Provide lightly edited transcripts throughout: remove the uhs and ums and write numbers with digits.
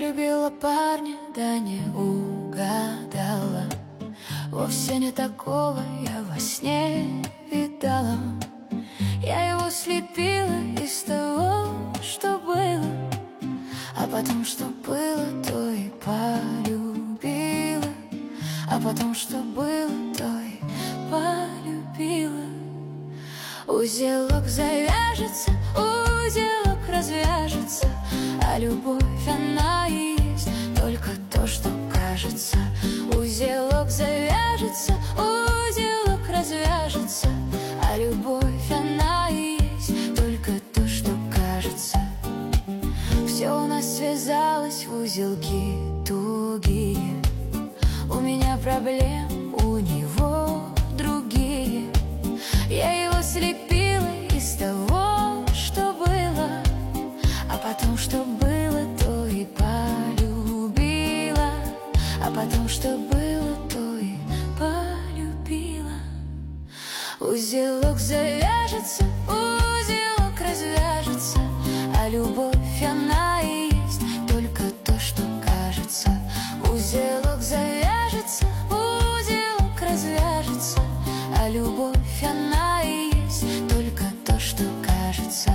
полюбила парня, да не угадала. Вовсе не такого я во сне видала. Я его слепила из того, что было, а потом, что было, то и полюбила. А потом, что было, то и полюбила. Узелок завяжется, узелок развяжется, а любовь, она и есть только то, что кажется. Узелок завяжется, узелок развяжется, а любовь, она и есть только то, что кажется. Все у нас связалось в узелки тугие. У меня проблем, у него другие. Я его слепила из того, что было, а потом, что было, то и полюбила. А потом, что было, то и полюбила. Узелок завяжется, узелок развяжется, а любовь, она и есть только то, что кажется. Узелок завяжется, узелок развяжется, а любовь, она и есть только то, что кажется.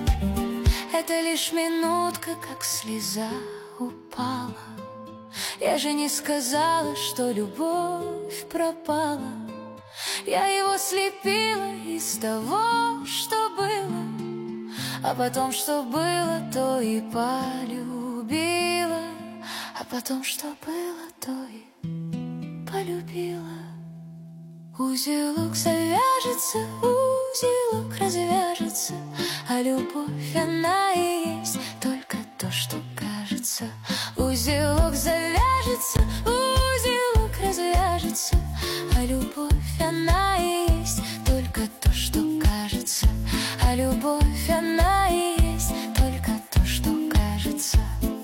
Это лишь минутка, как слеза упала. Я же не сказала, что любовь пропала. Я его слепила из того, что было, а потом, что было, то и полюбила. А потом, что было, то и полюбила. Узелок завяжется, узелок развяжется, а любовь, она и есть только то, что кажется. Узелок завяжется, узелок развяжется, а любовь, она и есть только то, что кажется. А любовь, она и есть только то, что кажется.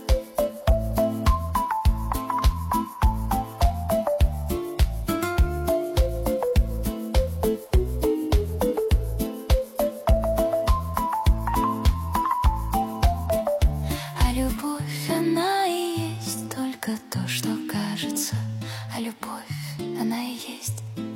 Любовь, она и есть только то, что кажется. А любовь, она и есть